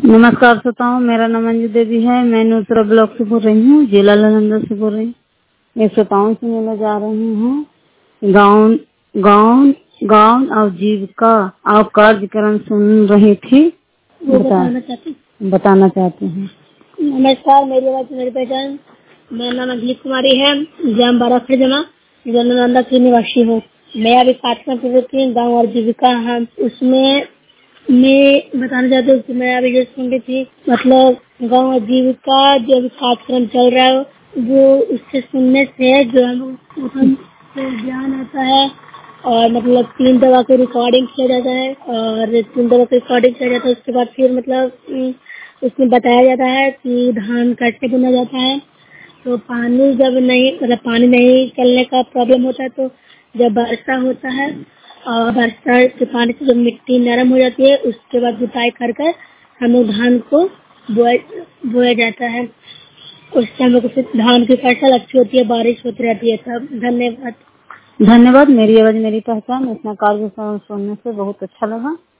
नमस्कार श्रोताओं, मेरा नाम अंजू देवी है। मैं नूसरा ब्लॉक से बोल रही हूँ, जिला नालंदा से बोल रही हूँ। ये श्रोताओं से मिलने जा रही हूँ। गाँव गाँव गाँव और जीविका और कार्यक्रम सुन रही थी, बताना चाहती हूँ। नमस्कार, मेरी आवाज मेरी पहचान। मेरा नाम अंजलि कुमारी है, ग्राम बाराखड़ जमा, जिला नालंदा की निवासी हूँ। मैं अभी कार्यक्रम गाँव और जीविका है, उसमें मैं बताना चाहती हूँ कि मैं अभी जो सुन रही थी, मतलब गाँव और जीविका जो अभी कार्यक्रम चल रहा है, वो उससे सुनने से जो हम ज्ञान आता है और मतलब 3 दवा की रिकॉर्डिंग किया जाता है और 3 दवा की रिकॉर्डिंग किया जाता है। उसके बाद फिर मतलब उसमें बताया जाता है कि धान कैसे बुना जाता है। तो पानी जब नहीं मतलब पानी नहीं चलने का प्रॉब्लम होता है, तो जब वर्षा होता है और वर्षा के पानी से जब मिट्टी नरम हो जाती है, उसके बाद जुताई कर कर हम लोग धान को बोया जाता है। उससे हम लोग धान की फसल अच्छी होती है, बारिश होती रहती है। सब धन्यवाद। धन्यवाद। मेरी आवाज मेरी पहचान। इतना कार्यक्रम सुनने से बहुत अच्छा लगा।